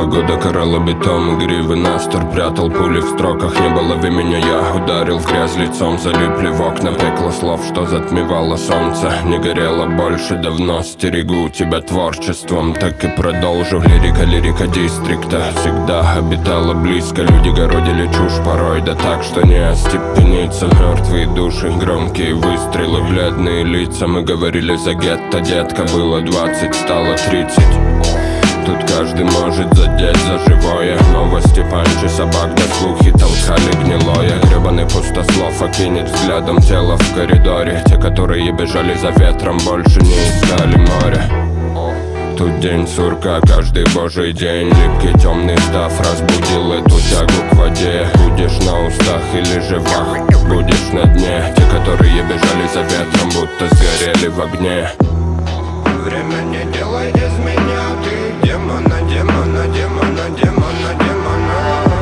Погода карала бетон, гривы настор прятал пули в строках. Не было в меня, я ударил в грязь лицом. Залипли в окна, пекло слов, что затмевало солнце. Не горело больше давно, стерегу тебя творчеством. Так и продолжу, лирика дистрикта всегда обитала близко. Люди городили чушь порой, да так, что не остепениться. Мертвые души, громкие выстрелы, бледные лица. Мы говорили за гетто, детка, было 20, стало 30. Тут каждый может задеть за живое. Новости, панчи, собак, да слухи толкали гнилое. Гребаный пустослов окинет взглядом тело в коридоре. Те, которые бежали за ветром, больше не искали море. Тут день сурка, каждый божий день. Липкий темный став разбудил эту тягу к воде. Будешь на устах или же вах, будешь на дне. Те, которые бежали за ветром, будто сгорели в огне. Время не делай из меня, ты демона, демона, демона, демона, демона.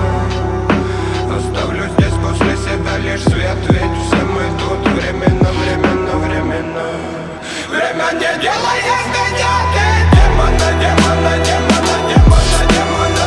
Оставлю здесь после себя лишь свет, ведь все мы тут временно, временно, временно. Время не делай из меня, ты демона, демона, демона, демона, демона.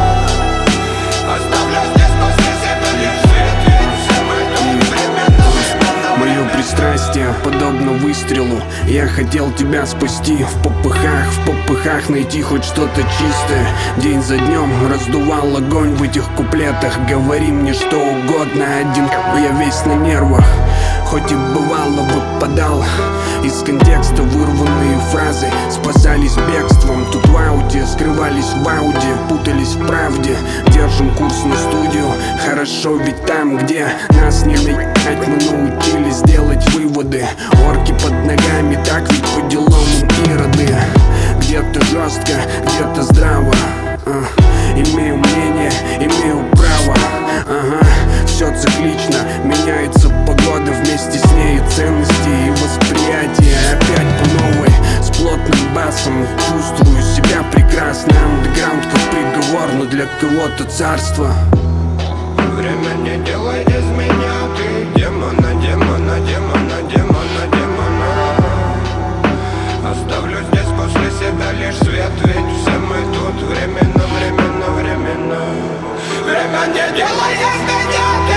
Оставлю здесь после себя лишь свет, ведь все мы тут временно, временно. Мое пристрастие подобно выстрелу. Я хотел тебя спасти в попыхах найти хоть что-то чистое. День за днем раздувал огонь в этих куплетах. Говори мне что угодно, один я весь на нервах. Хоть и бывало выпадал из контекста вырванные фразы, спасались бегством. Тут в ауте, скрывались в ауде, путались в правде. Держим курс на студию, хорошо ведь там, где нас не наебать, мы научились делать выводы. Орки под ногами, так ведь по делам ироды. Где-то жестко, где-то здраво. Имею мнение, имею право. Все циклично, меняется погода, вместе с ней и ценности, и восприятие. Опять по новой, с плотным басом. Чувствую себя прекрасно. Андеграунд как приговор, но для кого-то царство. Время не делай из меня, ты демона, демона, демона, демона, демона. Оставлю здесь после себя лишь свет, ведь все мы тут временно, временно, временно. Время не делай из меня.